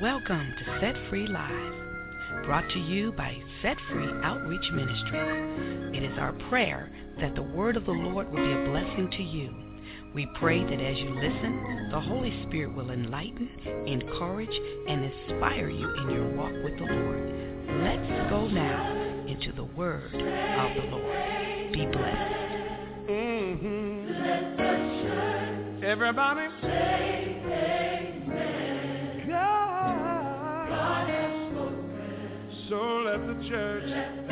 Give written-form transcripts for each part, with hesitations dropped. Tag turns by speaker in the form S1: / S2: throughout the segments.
S1: Welcome to Set Free Live, brought to you by Set Free Outreach Ministries. It is our prayer that the word of the Lord will be a blessing to you. We pray that as you listen, the Holy Spirit will enlighten, encourage, and inspire you in your walk with the Lord. Let's go now into the word of the Lord. Be blessed.
S2: Everybody say amen. God has spoken. So let the church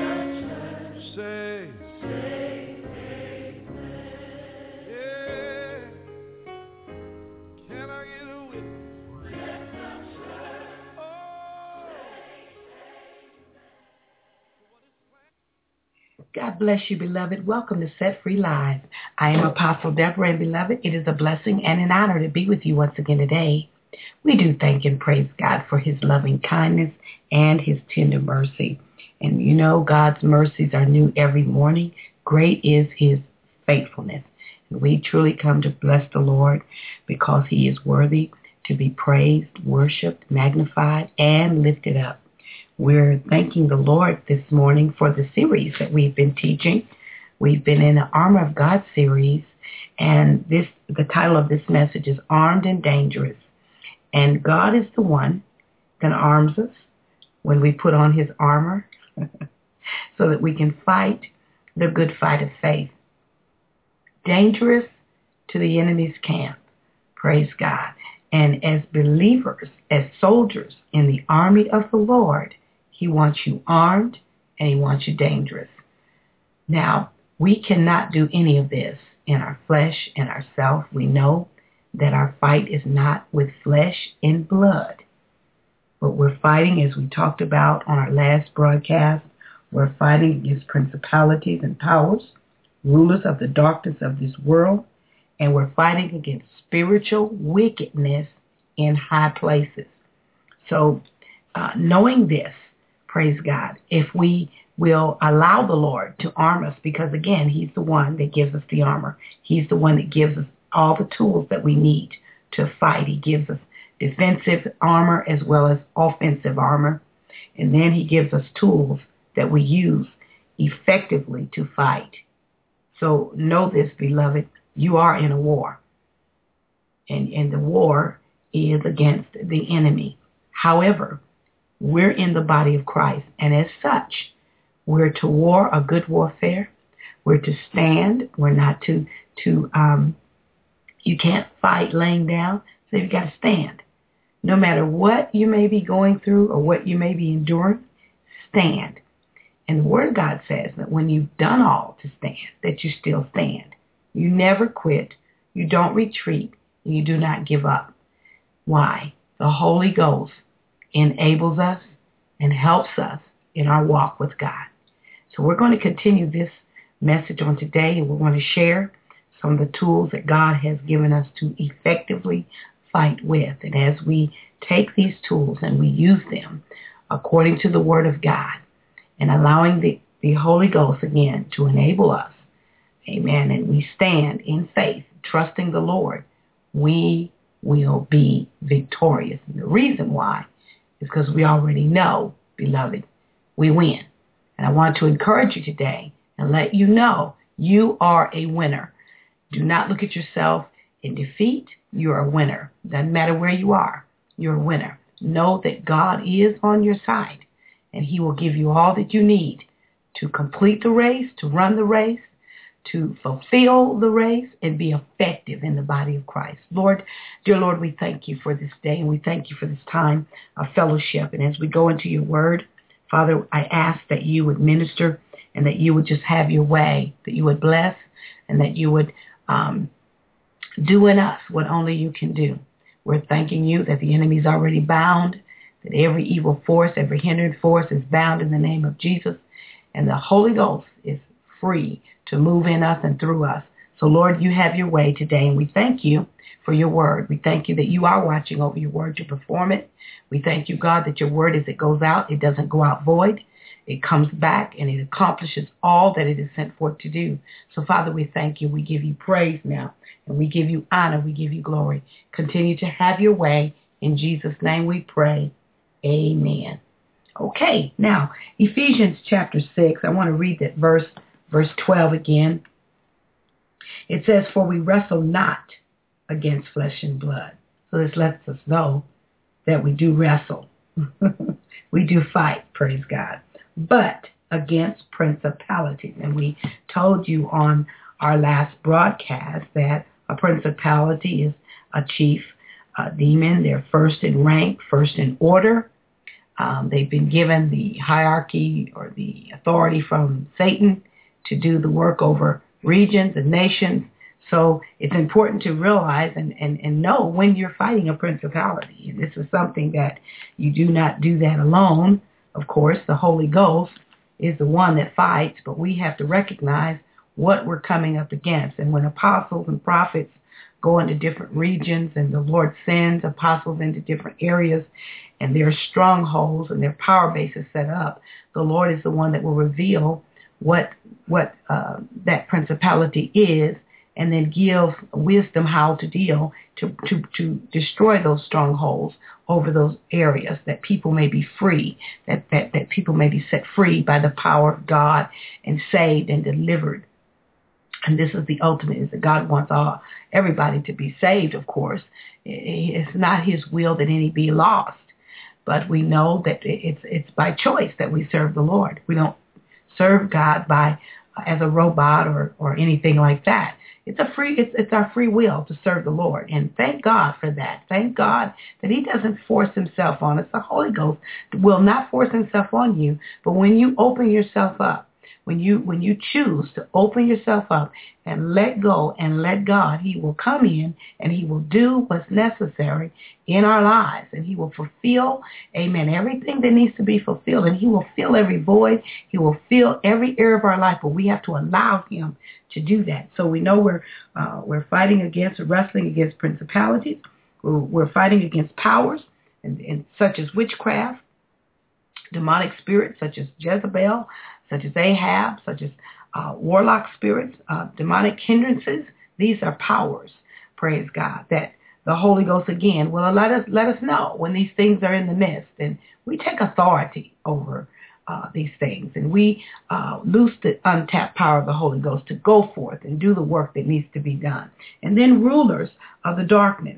S2: say amen. Yeah. Can I get a witness? Let the church
S3: God bless you, beloved. Welcome to Set Free Live. I am Apostle Deborah, and beloved, it is a blessing and an honor to be with you once again today. We do thank and praise God for his loving kindness and his tender mercy. And you know, God's mercies are new every morning. Great is his faithfulness. And we truly come to bless the Lord because he is worthy to be praised, worshiped, magnified, and lifted up. We're thanking the Lord this morning for the series that we've been teaching. We've been in the Armor of God series, and the title of this message is Armed and Dangerous. And God is the one that arms us when we put on his armor so that we can fight the good fight of faith. Dangerous to the enemy's camp. Praise God. And as believers, as soldiers in the army of the Lord, he wants you armed and he wants you dangerous. Now, we cannot do any of this in our flesh and ourself. We know that our fight is not with flesh and blood, but we're fighting, as we talked about on our last broadcast, we're fighting against principalities and powers, rulers of the darkness of this world, and we're fighting against spiritual wickedness in high places. So knowing this, praise God, if we will allow the Lord to arm us, because again, he's the one that gives us the armor. He's the one that gives us all the tools that we need to fight. He gives us defensive armor as well as offensive armor. And then he gives us tools that we use effectively to fight. So know this, beloved, you are in a war. And the war is against the enemy. However, we're in the body of Christ. And as such, we're to war a good warfare. We're to stand. We're not to you can't fight laying down, so you've got to stand. No matter what you may be going through or what you may be enduring, stand. And the Word of God says that when you've done all to stand, that you still stand. You never quit. You don't retreat. And you do not give up. Why? The Holy Ghost enables us and helps us in our walk with God. So we're going to continue this message on today, and we're going to share some of the tools that God has given us to effectively fight with. And as we take these tools and we use them according to the Word of God and allowing the Holy Ghost again to enable us, amen, and we stand in faith, trusting the Lord, we will be victorious. And the reason why is because we already know, beloved, we win. And I want to encourage you today and let you know you are a winner. Do not look at yourself in defeat. You're a winner. Doesn't matter where you are. You're a winner. Know that God is on your side, and he will give you all that you need to complete the race, to run the race, to fulfill the race, and be effective in the body of Christ. Lord, dear Lord, we thank you for this day, and we thank you for this time of fellowship. And as we go into your word, Father, I ask that you would minister and that you would just have your way, that you would bless, and that you would do in us what only you can do. We're thanking you that the enemy's already bound, that every evil force, every hindering force is bound in the name of Jesus, and the Holy Ghost is free to move in us and through us. So, Lord, you have your way today, and we thank you for your word. We thank you that you are watching over your word to perform it. We thank you, God, that your word, as it goes out, it doesn't go out void. It comes back and it accomplishes all that it is sent forth to do. So, Father, we thank you. We give you praise now, and we give you honor. We give you glory. Continue to have your way. In Jesus' name we pray. Amen. Okay, now, Ephesians chapter 6, I want to read that verse 12 again. It says, for we wrestle not against flesh and blood. So this lets us know that we do wrestle. We do fight, praise God. But against principalities. And we told you on our last broadcast that a principality is a chief demon. They're first in rank, first in order. They've been given the hierarchy or the authority from Satan to do the work over regions and nations. So it's important to realize and know when you're fighting a principality. This is something that you do not do that alone. Of course, the Holy Ghost is the one that fights, but we have to recognize what we're coming up against. And when apostles and prophets go into different regions and the Lord sends apostles into different areas and their strongholds and their power bases set up, the Lord is the one that will reveal what that principality is, and then give wisdom how to deal to destroy those strongholds over those areas, that people may be free, that people may be set free by the power of God and saved and delivered. And this is the ultimate, is that God wants everybody to be saved, of course. It's not his will that any be lost. But we know that it's by choice that we serve the Lord. We don't serve God as a robot or anything like that. It's our free will to serve the Lord. And thank God for that. Thank God that he doesn't force himself on us. The Holy Ghost will not force himself on you. But when you open yourself up, when you choose to open yourself up and let go and let God, he will come in and he will do what's necessary in our lives. And he will fulfill, amen, everything that needs to be fulfilled. And he will fill every void. He will fill every area of our life. But we have to allow him to do that. So we know we're fighting against, wrestling against principalities. We're fighting against powers and such as witchcraft, demonic spirits such as Jezebel, such as Ahab, such as warlock spirits, demonic hindrances. These are powers, praise God, that the Holy Ghost, again, will let us know when these things are in the midst. And we take authority over these things. And we loose the untapped power of the Holy Ghost to go forth and do the work that needs to be done. And then rulers of the darkness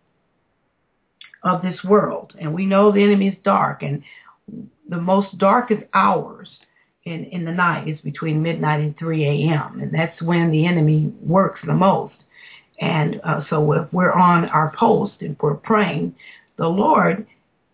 S3: of this world. And we know the enemy is dark. And the most darkest hours in the night is between midnight and 3 a.m. And that's when the enemy works the most. And so if we're on our post and we're praying, the Lord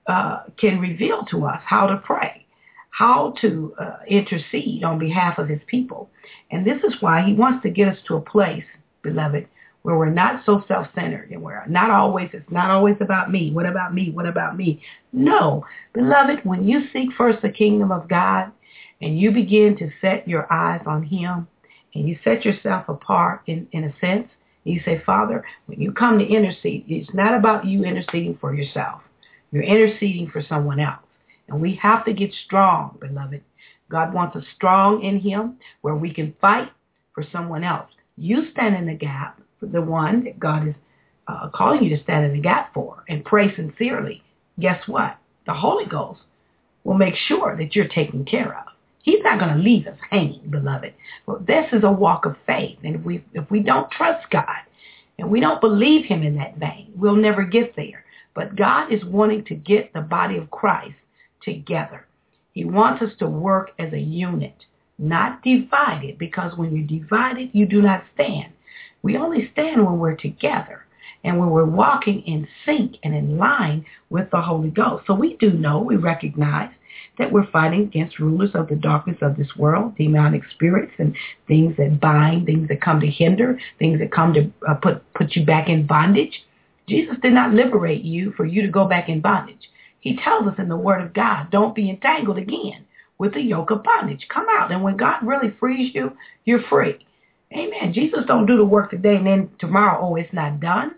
S3: can reveal to us how to pray, how to intercede on behalf of his people. And this is why he wants to get us to a place, beloved, where we're not so self-centered and it's not always about me. What about me? What about me? No, beloved, when you seek first the kingdom of God and you begin to set your eyes on him and you set yourself apart in a sense, you say, Father, when you come to intercede, it's not about you interceding for yourself. You're interceding for someone else. And we have to get strong, beloved. God wants us strong in him where we can fight for someone else. You stand in the gap for the one that God is calling you to stand in the gap for and pray sincerely. Guess what? The Holy Ghost will make sure that you're taken care of. He's not going to leave us hanging, beloved. Well, this is a walk of faith. And if we don't trust God and we don't believe him in that vein, we'll never get there. But God is wanting to get the body of Christ together. He wants us to work as a unit, not divided, because when you're divided, you do not stand. We only stand when we're together and when we're walking in sync and in line with the Holy Ghost. So we recognize that we're fighting against rulers of the darkness of this world, demonic spirits and things that bind, things that come to hinder, things that come to put you back in bondage. Jesus did not liberate you for you to go back in bondage. He tells us in the Word of God, don't be entangled again with the yoke of bondage. Come out. And when God really frees you, you're free. Amen. Jesus don't do the work today and then tomorrow, it's not done.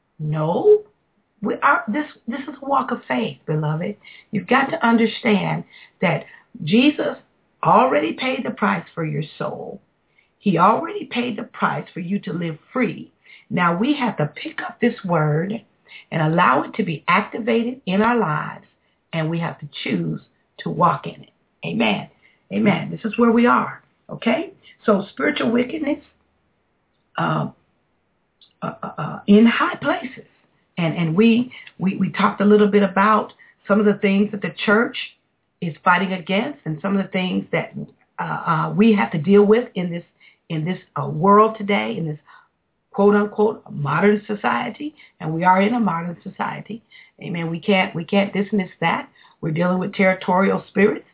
S3: No. This is a walk of faith, beloved. You've got to understand that Jesus already paid the price for your soul. He already paid the price for you to live free. Now we have to pick up this word and allow it to be activated in our lives and we have to choose to walk in it. Amen. Amen. This is where we are. Okay? So spiritual wickedness in high places. And we talked a little bit about some of the things that the church is fighting against and some of the things that we have to deal with in this world today, in this quote unquote modern society. And we are in a modern society. Amen. We can't dismiss that. We're dealing with territorial spirits.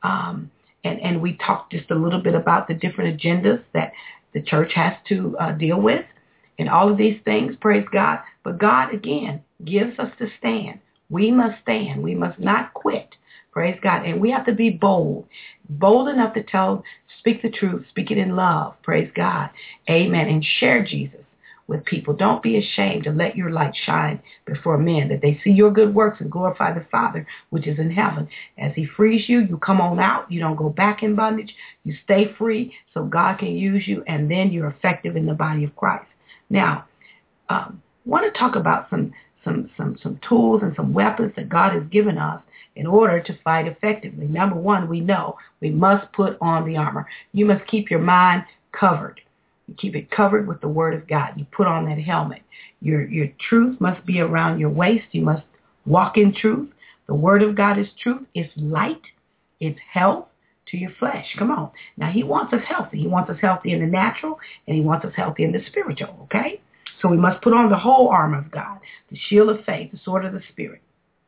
S3: And we talked just a little bit about the different agendas that the church has to deal with and all of these things, praise God. But God, again, gives us to stand. We must stand. We must not quit, praise God. And we have to be bold enough to speak the truth, speak it in love, praise God. Amen. And share Jesus with people. Don't be ashamed to let your light shine before men, that they see your good works and glorify the Father which is in heaven. As he frees you, you come on out. You don't go back in bondage. You stay free so God can use you, and then you're effective in the body of Christ. Now, I want to talk about some tools and some weapons that God has given us in order to fight effectively. Number one, we know we must put on the armor. You must keep your mind covered. You keep it covered with the word of God. You put on that helmet. Your truth must be around your waist. You must walk in truth. The word of God is truth. It's light. It's health to your flesh. Come on. Now, he wants us healthy. He wants us healthy in the natural, and he wants us healthy in the spiritual, okay? So we must put on the whole armor of God, the shield of faith, the sword of the Spirit,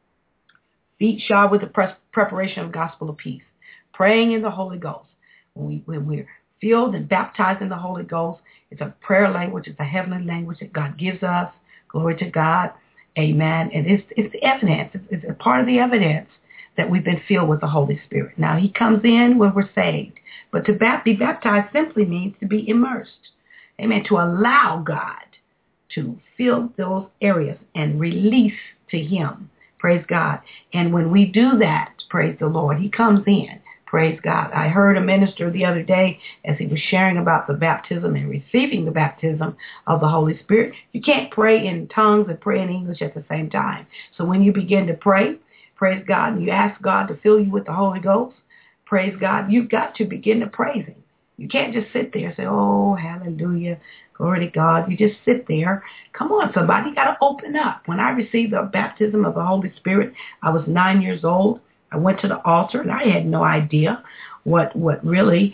S3: feet shod with the preparation of gospel of peace, praying in the Holy Ghost. When we're filled and baptized in the Holy Ghost, it's a prayer language. It's a heavenly language that God gives us. Glory to God. Amen. And it's the evidence. It's a part of the evidence that we've been filled with the Holy Spirit. Now, he comes in when we're saved. But to be baptized simply means to be immersed. Amen. To allow God to fill those areas and release to him. Praise God. And when we do that, praise the Lord, he comes in. Praise God. I heard a minister the other day as he was sharing about the baptism and receiving the baptism of the Holy Spirit. You can't pray in tongues and pray in English at the same time. So when you begin to pray, praise God, and you ask God to fill you with the Holy Ghost, praise God, you've got to begin to praise him. You can't just sit there and say, oh, hallelujah, glory to God. You just sit there. Come on, somebody, you got to open up. When I received the baptism of the Holy Spirit, I was 9 years old. I went to the altar, and I had no idea what was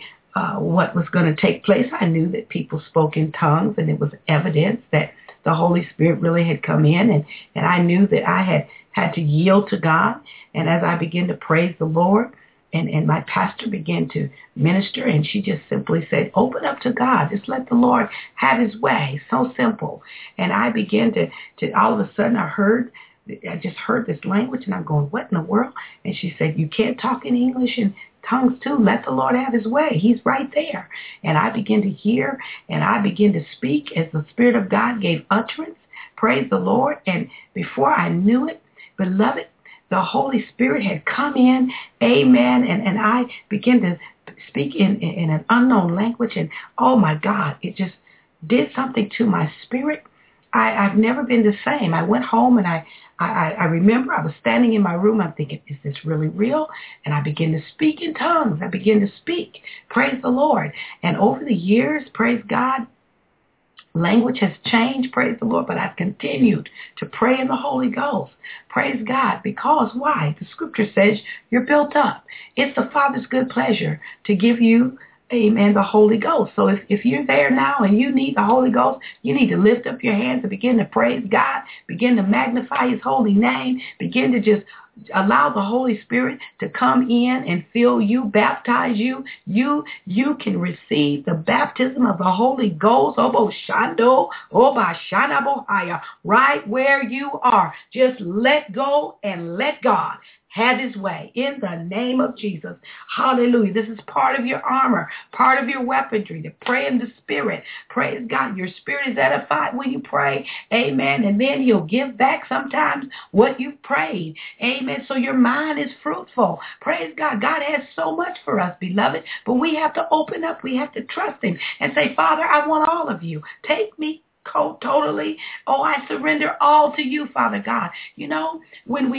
S3: going to take place. I knew that people spoke in tongues, and it was evidence that the Holy Spirit really had come in, and I knew that I had to yield to God. And as I began to praise the Lord, and my pastor began to minister, and she just simply said, open up to God. Just let the Lord have his way. So simple. And I began to all of a sudden, I just heard this language, and I'm going, what in the world? And she said, you can't talk in English and tongues too. Let the Lord have his way. He's right there. And I began to hear, and I began to speak as the Spirit of God gave utterance. Praise the Lord. And before I knew it, beloved, the Holy Spirit had come in, amen, and I began to speak in an unknown language, and oh my God, it just did something to my spirit. I've never been the same. I went home, and I remember I was standing in my room. I'm thinking, is this really real? And I began to speak in tongues. I began to speak. Praise the Lord. And over the years, praise God, language has changed, praise the Lord, but I've continued to pray in the Holy Ghost. Praise God. Because why? The scripture says you're built up. It's the Father's good pleasure to give you, amen, the Holy Ghost. So if you're there now and you need the Holy Ghost, you need to lift up your hands and begin to praise God, begin to magnify his holy name, begin to just allow the Holy Spirit to come in and fill you, baptize you. You can receive the baptism of the Holy Ghost, right where you are. Just let go and let God have his way in the name of Jesus. Hallelujah. This is part of your armor, part of your weaponry, to pray in the Spirit. Praise God. Your spirit is edified when you pray. Amen. And then he'll give back sometimes what you've prayed. Amen. So your mind is fruitful. Praise God. God has so much for us, beloved, but we have to open up. We have to trust him and say, Father, I want all of you. Take me totally. Oh, I surrender all to you, Father God. You know, when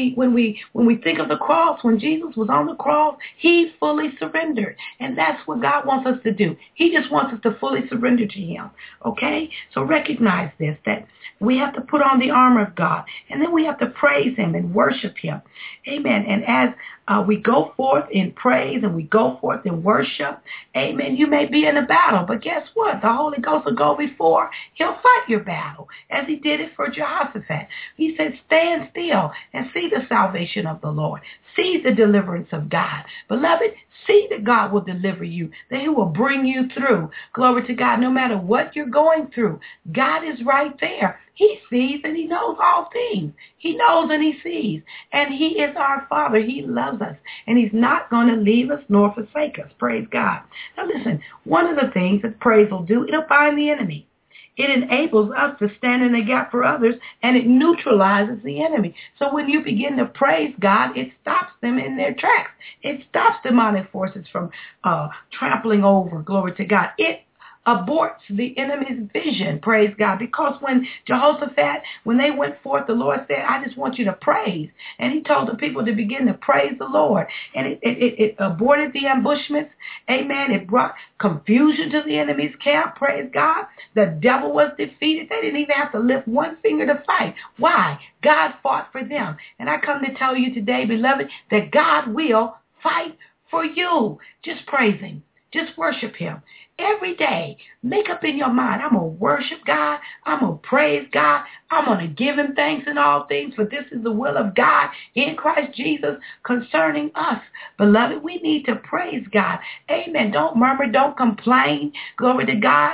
S3: we think of the cross, when Jesus was on the cross, he fully surrendered. And that's what God wants us to do. He just wants us to fully surrender to him. Okay? So recognize this, that we have to put on the armor of God. And then we have to praise him and worship him. Amen. And as we go forth in praise and we go forth in worship, amen, you may be in a battle, but guess what? The Holy Ghost will go before. He'll fight your battle, as he did it for Jehoshaphat. He said, stand still and see the salvation of the Lord. See the deliverance of God. Beloved, see that God will deliver you, that he will bring you through. Glory to God. No matter what you're going through, God is right there. He sees and he knows all things. He knows and he sees. And he is our Father. He loves us. And he's not going to leave us nor forsake us. Praise God. Now listen, one of the things that praise will do, it'll bind the enemy. It enables us to stand in the gap for others, and it neutralizes the enemy. So when you begin to praise God, it stops them in their tracks. It stops demonic forces from trampling over. Glory to God. It aborts the enemy's vision, praise God. Because when Jehoshaphat, when they went forth, the Lord said, I just want you to praise. And he told the people to begin to praise the Lord. And it aborted the ambushments. Amen. It brought confusion to the enemy's camp, praise God. The devil was defeated. They didn't even have to lift one finger to fight. Why? God fought for them. And I come to tell you today, beloved, that God will fight for you. Just praise him. Just worship him. Every day, make up in your mind, I'm going to worship God. I'm going to praise God. I'm going to give him thanks in all things, for this is the will of God in Christ Jesus concerning us. Beloved, we need to praise God. Amen. Don't murmur. Don't complain. Glory to God.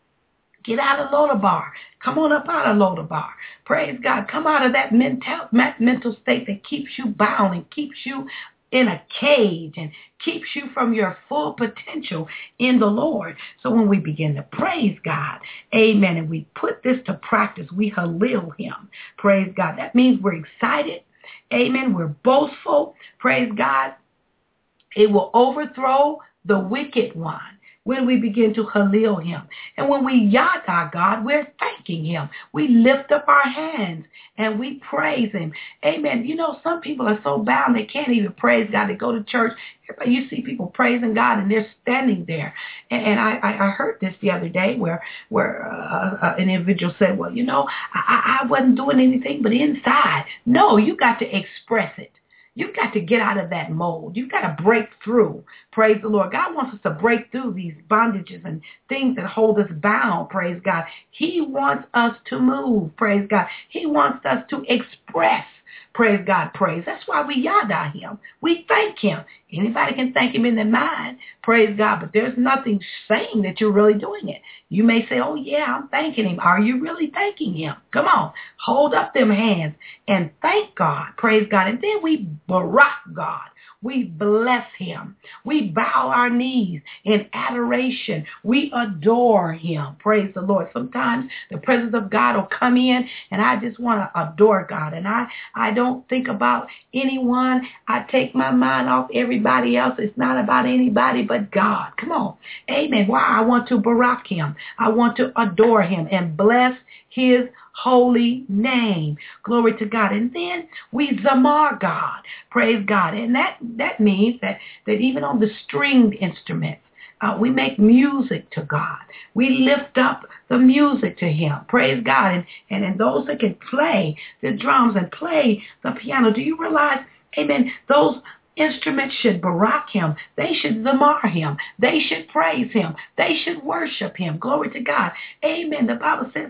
S3: Get out of Lodabar. Come on up out of Lodabar. Praise God. Come out of that mental state that keeps you bound and keeps you in a cage and keeps you from your full potential in the Lord. So when we begin to praise God, amen, and we put this to practice, we halil him. Praise God. That means we're excited. Amen. We're boastful. Praise God. It will overthrow the wicked one when we begin to halil him. And when we yada God, we're thanking him. We lift up our hands and we praise him. Amen. You know, some people are so bound they can't even praise God. They go to church. You see people praising God and they're standing there. And I heard this the other day where an individual said, well, you know, I wasn't doing anything but inside. No, you got to express it. You've got to get out of that mold. You've got to break through. Praise the Lord. God wants us to break through these bondages and things that hold us bound. Praise God. He wants us to move. Praise God. He wants us to express. Praise God, praise. That's why we yada him. We thank him. Anybody can thank him in their mind. Praise God. But there's nothing saying that you're really doing it. You may say, oh, yeah, I'm thanking him. Are you really thanking him? Come on. Hold up them hands and thank God. Praise God. And then we barak God. We bless him. We bow our knees in adoration. We adore him. Praise the Lord. Sometimes the presence of God will come in and I just want to adore God. And I don't think about anyone. I take my mind off everybody else. It's not about anybody but God. Come on. Amen. Why? I want to barak him. I want to adore him and bless his holy name. Glory to God. And then we zamar God. Praise God. And that means that even on the stringed instruments, we make music to God. We lift up the music to him. Praise God. And those that can play the drums and play the piano, do you realize, amen, those instruments should barak him. They should zamar him. They should praise him. They should worship him. Glory to God. Amen. The Bible says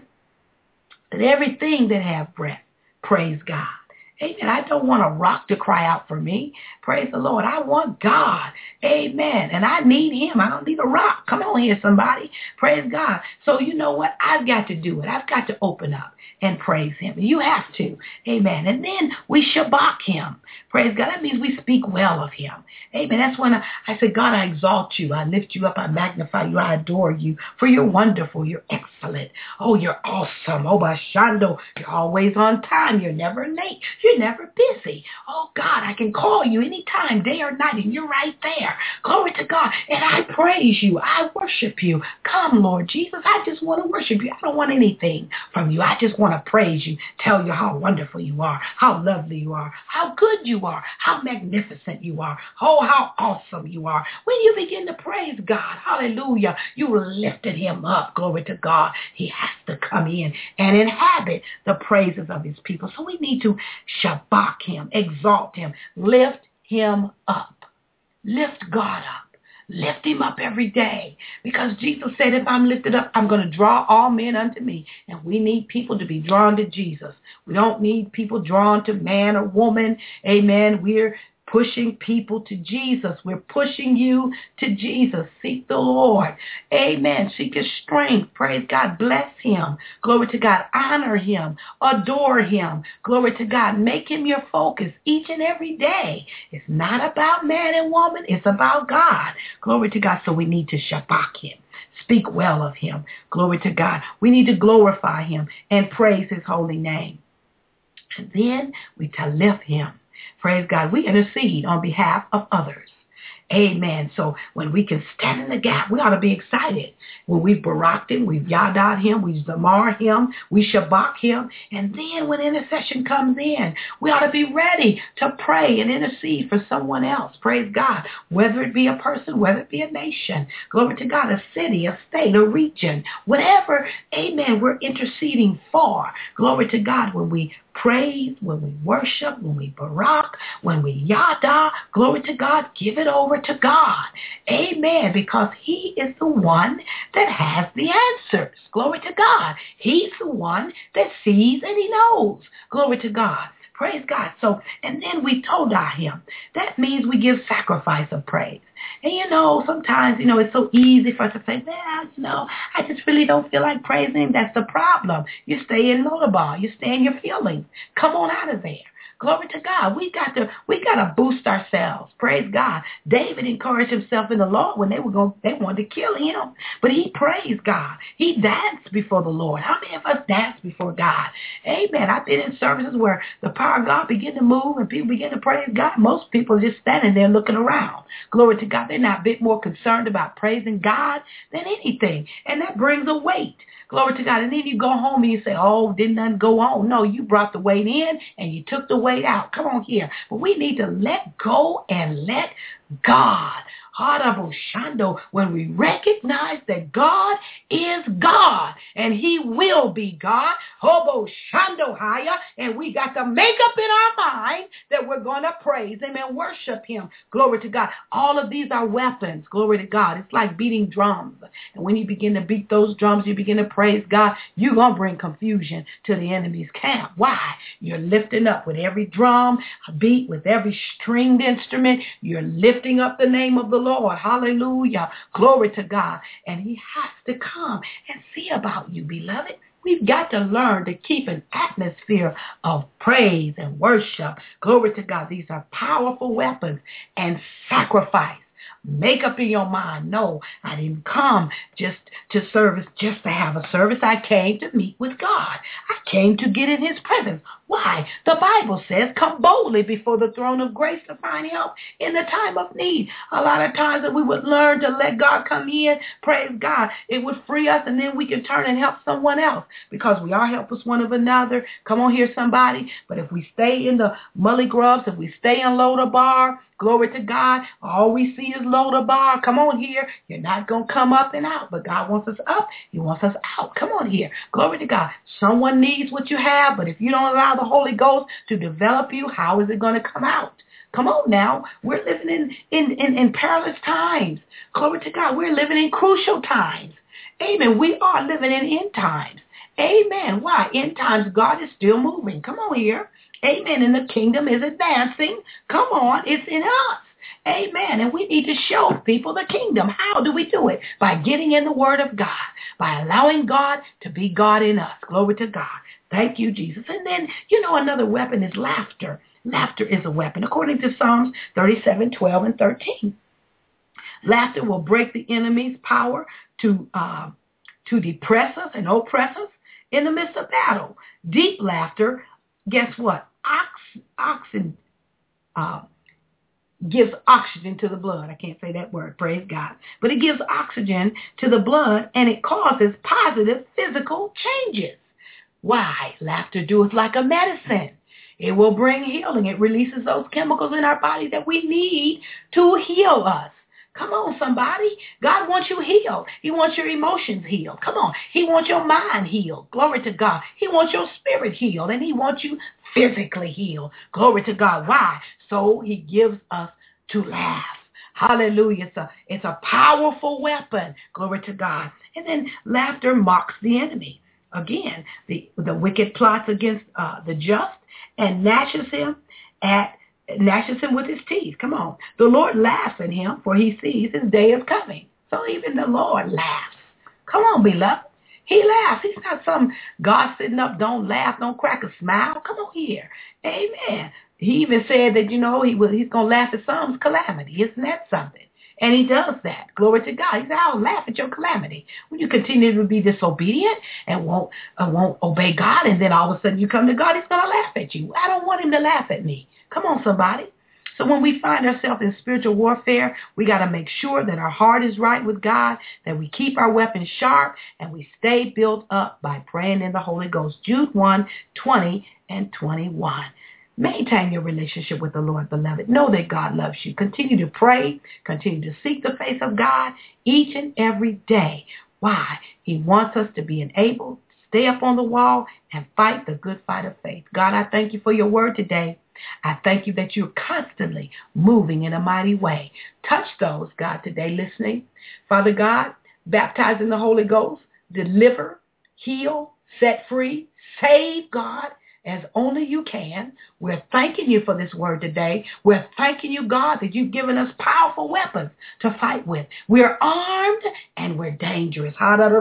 S3: that everything that have breath, praise God. Amen. I don't want a rock to cry out for me. Praise the Lord. I want God. Amen. And I need him. I don't need a rock. Come on here, somebody. Praise God. So you know what? I've got to do it. I've got to open up and praise him. You have to. Amen. And then we shabak him. Praise God. That means we speak well of him. Amen. That's when I say, God, I exalt you. I lift you up. I magnify you. I adore you. For you're wonderful. You're excellent. Oh, you're awesome. Oh, Bashando. You're always on time. You're never late. You're We're never busy. Oh, God, I can call you anytime, day or night, and you're right there. Glory to God. And I praise you. I worship you. Come, Lord Jesus. I just want to worship you. I don't want anything from you. I just want to praise you, tell you how wonderful you are, how lovely you are, how good you are, how magnificent you are. Oh, how awesome you are. When you begin to praise God, hallelujah, you lifted him up. Glory to God. He has to come in and inhabit the praises of his people. So we need to shabak him, exalt him, lift him up. Lift God up. Lift him up every day. Because Jesus said, if I'm lifted up, I'm going to draw all men unto me. And we need people to be drawn to Jesus. We don't need people drawn to man or woman. Amen. We're pushing people to Jesus. We're pushing you to Jesus. Seek the Lord. Amen. Seek his strength. Praise God. Bless him. Glory to God. Honor him. Adore him. Glory to God. Make him your focus each and every day. It's not about man and woman. It's about God. Glory to God. So we need to shabak him. Speak well of him. Glory to God. We need to glorify him and praise his holy name. And then we to lift him. Praise God. We intercede on behalf of others. Amen. So when we can stand in the gap, we ought to be excited. When we've baraked him, we've yadad him, we zamar him, we shabak him. And then when intercession comes in, we ought to be ready to pray and intercede for someone else. Praise God. Whether it be a person, whether it be a nation. Glory to God. A city, a state, a region. Whatever, amen, we're interceding for. Glory to God. When we praise, when we worship, when we barak, when we yada, glory to God, give it over to God. Amen. Because he is the one that has the answers. Glory to God. He's the one that sees and he knows. Glory to God. Praise God. So, and then we todah him. That means we give sacrifice of praise. And sometimes, it's so easy for us to say, well, I just really don't feel like praising him. That's the problem. You stay in Lodabar. You stay in your feelings. Come on out of there. Glory to God. We got to boost ourselves. Praise God. David encouraged himself in the Lord when they wanted to kill him. But he praised God. He danced before the Lord. How many of us dance before God? Amen. I've been in services where the power of God begin to move and people begin to praise God. Most people are just standing there looking around. Glory to God. They're not a bit more concerned about praising God than anything. And that brings a weight. Glory to God. And then you go home and you say, oh, didn't nothing go on. No, you brought the weight in and you took the weight out. Come on here. But we need to let go and let God. Shando, when we recognize that God is God and he will be God. Hobo Shando Haya. And we got to make up in our mind that we're going to praise him and worship him. Glory to God. All of these are weapons. Glory to God. It's like beating drums. And when you begin to beat those drums, you begin to praise God. You're going to bring confusion to the enemy's camp. Why? You're lifting up with every drum, a beat, with every stringed instrument. You're lifting up the name of the Lord. Hallelujah. Glory to God. And he has to come and see about you, beloved. We've got to learn to keep an atmosphere of praise and worship. Glory to God. These are powerful weapons and sacrifice. Make up in your mind, no, I didn't come just to service, just to have a service. I came to meet with God. I came to get in his presence. Why? The Bible says, come boldly before the throne of grace to find help in the time of need. A lot of times that we would learn to let God come in, praise God, it would free us and then we can turn and help someone else because we are helpers one of another. Come on here, somebody. But if we stay in the mully grubs, if we stay in Lodabar, glory to God, all we see is Lodabar. Come on here. You're not going to come up and out, but God wants us up. He wants us out. Come on here. Glory to God. Someone needs what you have, but if you don't allow the Holy Ghost to develop you, how is it going to come out? Come on now. We're living in perilous times. Glory to God. We're living in crucial times. Amen. We are living in end times. Amen. Why? End times, God is still moving. Come on here. Amen. And the kingdom is advancing. Come on. It's in us. Amen. And we need to show people the kingdom. How do we do it? By getting in the word of God. By allowing God to be God in us. Glory to God. Thank you, Jesus. And then, another weapon is laughter. Laughter is a weapon. According to Psalms 37:12 and 13. Laughter will break the enemy's power to depress us and oppress us in the midst of battle. Deep laughter, guess what? gives oxygen to the blood. I can't say that word, praise God. But it gives oxygen to the blood, and it causes positive physical changes. Why? Laughter doeth like a medicine. It will bring healing. It releases those chemicals in our body that we need to heal us. Come on, somebody. God wants you healed. He wants your emotions healed. Come on. He wants your mind healed. Glory to God. He wants your spirit healed, and he wants you physically healed. Glory to God. Why? So he gives us to laugh. Hallelujah. It's a powerful weapon. Glory to God. And then laughter mocks the enemy. Again, the wicked plots against the just and gnashes him with his teeth. Come on. The Lord laughs at him, for he sees his day is coming. So even the Lord laughs. Come on, beloved. He laughs. He's not some God sitting up, don't laugh, don't crack a smile. Come on here. Amen. He even said that, he's going to laugh at some calamity. Isn't that something? And he does that. Glory to God. He said, I'll laugh at your calamity. When you continue to be disobedient and won't obey God, and then all of a sudden you come to God, he's going to laugh at you. I don't want him to laugh at me. Come on, somebody. So when we find ourselves in spiritual warfare, we got to make sure that our heart is right with God, that we keep our weapons sharp, and we stay built up by praying in the Holy Ghost. Jude 1:20 and 21. Maintain your relationship with the Lord, beloved. Know that God loves you. Continue to pray. Continue to seek the face of God each and every day. Why? He wants us to be enabled, stay up on the wall, and fight the good fight of faith. God, I thank you for your word today. I thank you that you're constantly moving in a mighty way. Touch those, God, today listening. Father God, baptize in the Holy Ghost, deliver, heal, set free, save, God, as only you can. We're thanking you for this word today. We're thanking you, God, that you've given us powerful weapons to fight with. We're armed and we're dangerous.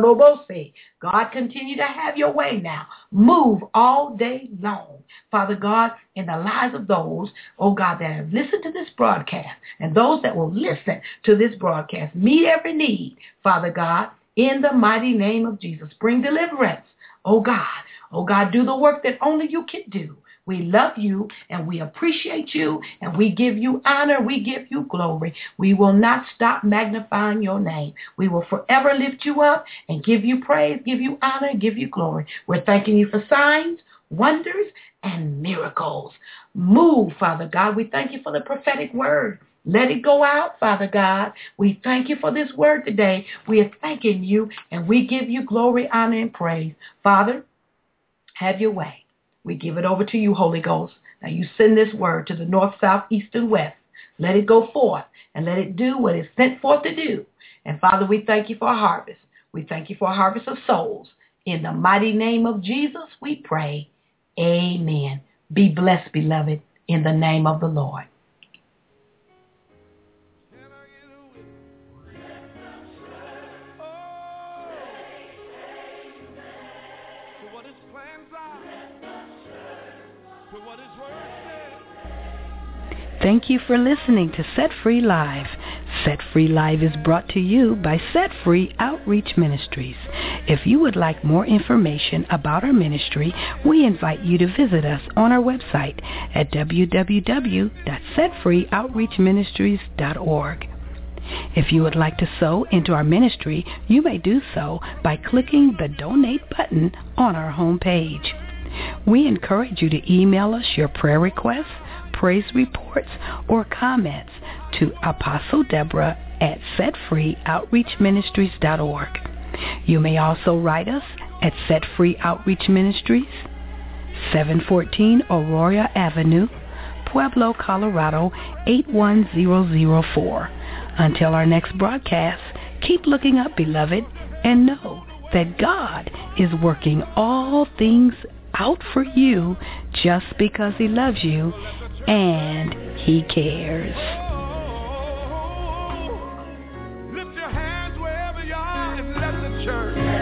S3: God, continue to have your way now. Move all day long, Father God, in the lives of those, oh God, that have listened to this broadcast and those that will listen to this broadcast. Meet every need, Father God, in the mighty name of Jesus. Bring deliverance, oh God. Oh, God, do the work that only you can do. We love you and we appreciate you and we give you honor. We give you glory. We will not stop magnifying your name. We will forever lift you up and give you praise, give you honor, give you glory. We're thanking you for signs, wonders, and miracles. Move, Father God. We thank you for the prophetic word. Let it go out, Father God. We thank you for this word today. We are thanking you and we give you glory, honor, and praise. Father, have your way. We give it over to you, Holy Ghost. Now you send this word to the north, south, east, and west. Let it go forth and let it do what it's sent forth to do. And Father, we thank you for a harvest. We thank you for a harvest of souls. In the mighty name of Jesus, we pray. Amen. Be blessed, beloved, in the name of the Lord.
S1: Thank you for listening to Set Free Live. Set Free Live is brought to you by Set Free Outreach Ministries. If you would like more information about our ministry, we invite you to visit us on our website at www.setfreeoutreachministries.org. If you would like to sow into our ministry, you may do so by clicking the donate button on our homepage. We encourage you to email us your prayer requests, praise reports, or comments to Apostle Deborah at setfreeoutreachministries.org. You may also write us at Set Free Outreach Ministries, 714 Aurora Avenue, Pueblo, Colorado, 81004. Until our next broadcast, keep looking up, beloved, and know that God is working all things out for you just because he loves you and he cares.
S2: Lift your hands wherever you are and let the church